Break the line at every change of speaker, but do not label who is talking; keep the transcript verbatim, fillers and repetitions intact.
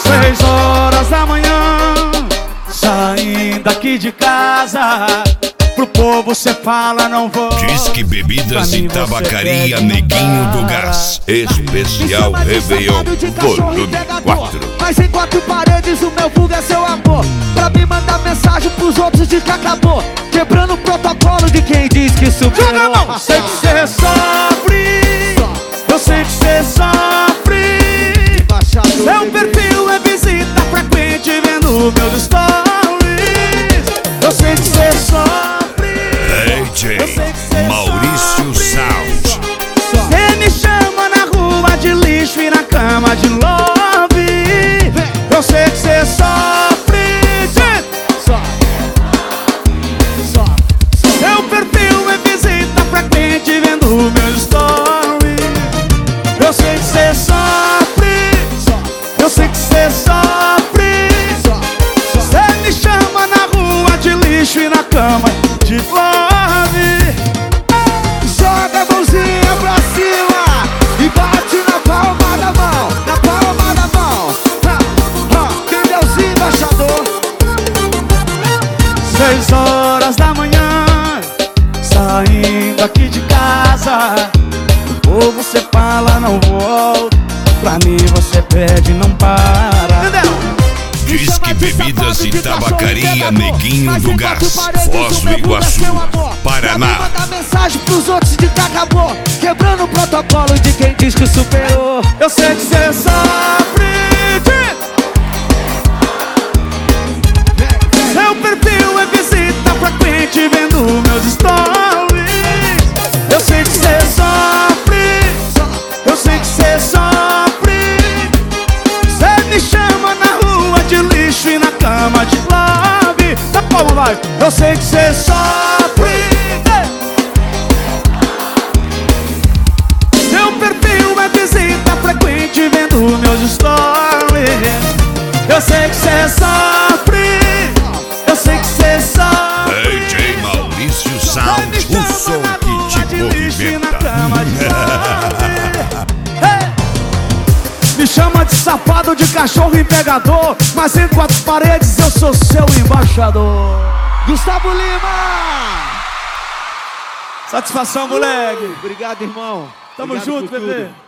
Seis horas da manhã, saindo aqui de casa. Pro povo cê fala, não vou.
Disque Bebidas e Tabacaria Neguinho do Gás. Especial Réveillon, volume quatro.
Mas em quatro paredes o meu vulgo é seu amor. Pra me mandar mensagem pros outros de que acabou. Quebrando o protocolo de quem diz que superou.
Joga a mão! Sei que cê sofre, eu sei que cê sofre. Seu perfil é visita frequente vendo meus stories. Eu sei que cê sofre,
D J Maurício Sound.
cê me chama na rua de lixo e na cama de love. Eu sei que cê sofre, seu perfil é visita frequente vendo meus stories. Eu sei que cê sofre, eu sei que cê sofre. Cê me chama na rua de lixo e na cama de love.
Joga a mãozinha pra cima e bate na palma da mão, na palma da mão. Ha, ha. Cadê os embaixador?
Seis horas da manhã, saindo aqui de casa. Ou você fala, não volto. Pra mim você pede, não para. Entendeu?
Disque Bebidas e Tabacaria Neguinho do Gás, Foz do Iguaçu, Paraná.
Manda mensagem pros outros de que acabou. Quebrando o protocolo de quem diz que superou.
Eu sei que cê sofre. Seu perfil é visita frequente vendo meus stories. Eu sei que cê sofre, eu sei que cê sofre. Cê me chama na rua de lixo e na cama de love. Tá como vai? Eu sei que cê sofre. Seu perfil é visita frequente vendo meus stories. Eu sei que cê sofre, eu sei que cê sofre.
D J Maurício Sound, o som que te movimenta.
Me chama de safado, de cachorro e pegador, mas em quatro paredes eu sou seu embaixador.
Gustavo Lima!
Satisfação, moleque.
Obrigado, irmão.
Tamo
Obrigado
junto,
por
bebê.
tudo.